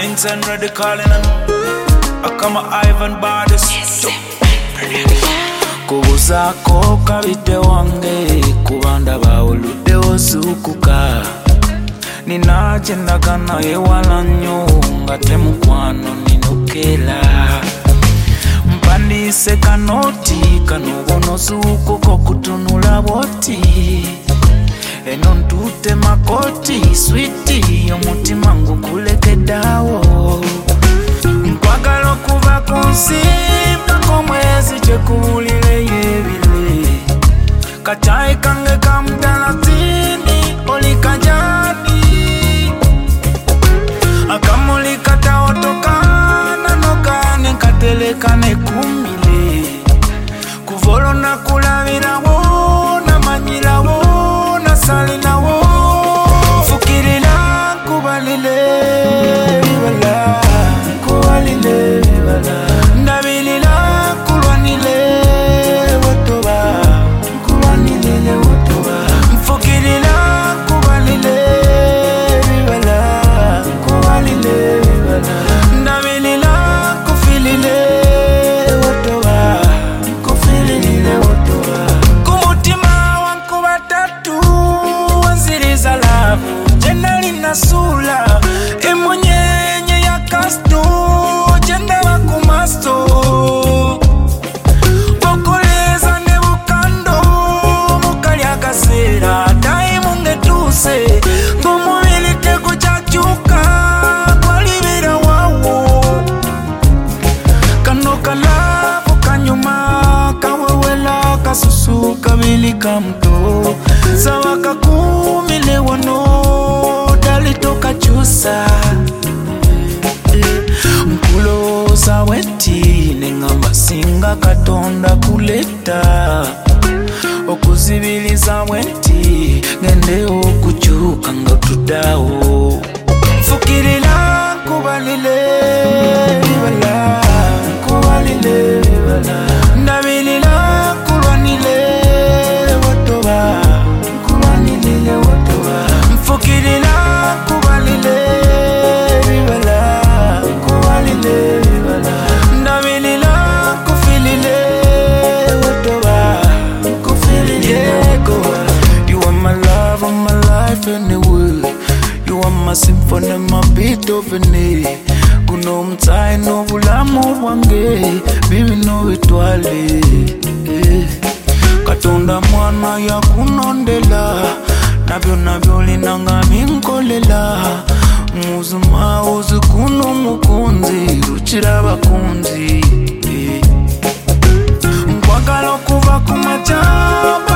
Ninja and ready calling on Akama Ivan Bardis Kubuzako kabite wange kubanda bauludde osukuka Ninagenda naye wala nnyo nga temukwano ninokela Mpandise kanoti kanobono sukuko kutunula boti Eno ntute makoti sweetie omutima ngukulekeddawo Nkwagala okuva ku nsi mpaka mwezi kyekuwulire yebile Kachayi kange kamudalasini oli kajani Akamuli kataotokana nokane kateleka nekumile Kuvolo nakulabirawo namanyirawo salinawo fukirila kubalile bibala kubalile bibala ndabilila kulwanile wotoba kulwanile wotoba fukirila kubalile bibala kubalile bibala ndabilila kufilile wotoba kufilile wotoba kumutima wangu batatu Jenda linasula emunyenye ya kasto Jenda wakumasto Okoleza nebukando Mukali akasera Daimu ngetuse Ngumubili teko chachuka Kwa libira wawo Kano kalavu kanyuma Kawewela kasusu Kabili kamto Sawaka kumile wano Dalitoka chusa Mkulo saweti Nengamba singa katonda kuleta Okuzibiliza wenti Ngende okuchuka nga tudawo Fukirila kubalile Bibala Kubalile Bibala Ndabilila kulwanile Wotoba Kulwanile Wotoba Mfukirila kubalile Bibala Kubalile Bibala Ndabilila kufilile Wotoba Kufilile You are my love and my life anyway You are my symphony, my Beethoven Kuno mtai no bulamu wange Bibi no etwale Katonda mwana ya kunondela Nabyo linanga minkolela Muzuma uzikuno mukunzi Ruchira bakunzi Nkwagala okuva kumachaba